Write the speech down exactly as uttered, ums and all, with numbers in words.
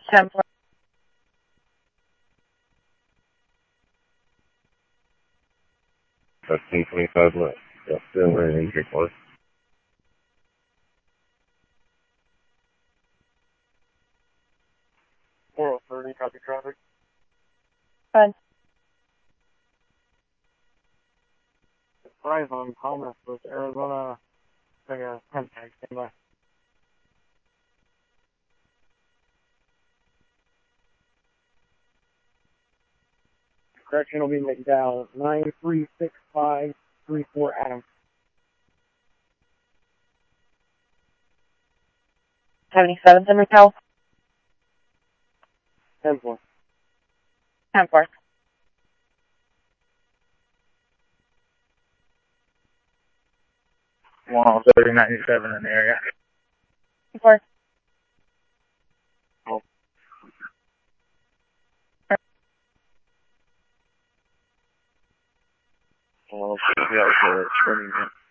ten four. Thirteen twenty-five left. That's still in injury course. four oh thirty, copy traffic. Fine. Rise on Thomas with Arizona. I got ten tag, stand by. Correction will be McDowell, nine three six five three four Adam. seventy-seventh and McDowell. ten four. ten four. one oh thirty ninety-seven in the area. ten four. Oh. Oh, yeah, okay, screaming.